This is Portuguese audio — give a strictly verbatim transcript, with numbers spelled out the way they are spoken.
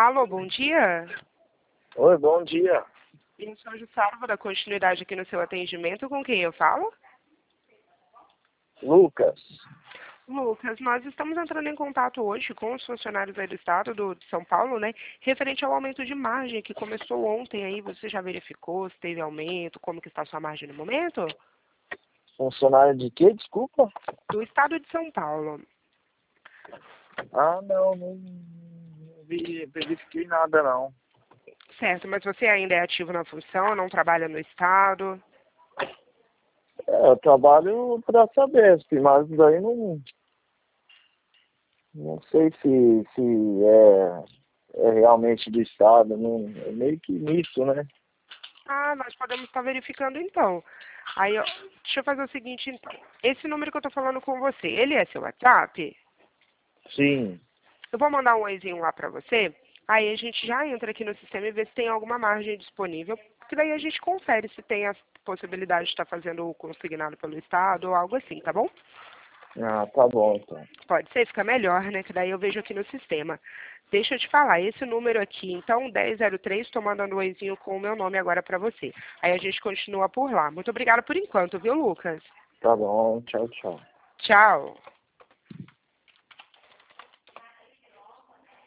Alô, bom dia. Oi, bom dia. Eu sou a Jussara, vou dar continuidade aqui no seu atendimento. Com quem eu falo? Lucas. Lucas, nós estamos entrando em contato hoje com os funcionários aí do estado do, de São Paulo, né? Referente ao aumento de margem que começou ontem aí. Você já verificou se teve aumento? Como que está a sua margem no momento? Funcionário de quê? Desculpa? Do estado de São Paulo. Ah, não, não, não vi, verifiquei nada não. Certo, mas você ainda é ativo na função, não trabalha no estado? É, eu trabalho para saber, assim, mas daí não, não sei se, se é, é realmente do estado, não, é meio que nisso, né? Ah, nós podemos estar verificando então. Aí, ó, deixa eu fazer o seguinte então. Esse número que eu tô falando com você, ele é seu WhatsApp? Sim. Eu vou mandar um oizinho lá pra você. Aí a gente já entra aqui no sistema e vê se tem alguma margem disponível. Que daí a gente confere se tem a possibilidade de estar fazendo o consignado pelo Estado ou algo assim, tá bom? Ah, tá bom então. Pode ser, fica melhor, né? Que daí eu vejo aqui no sistema. Deixa eu te falar, esse número aqui, então, dez zero três, estou mandando um oizinho com o meu nome agora para você. Aí a gente continua por lá. Muito obrigada por enquanto, viu, Lucas? Tá bom, tchau, tchau. Tchau.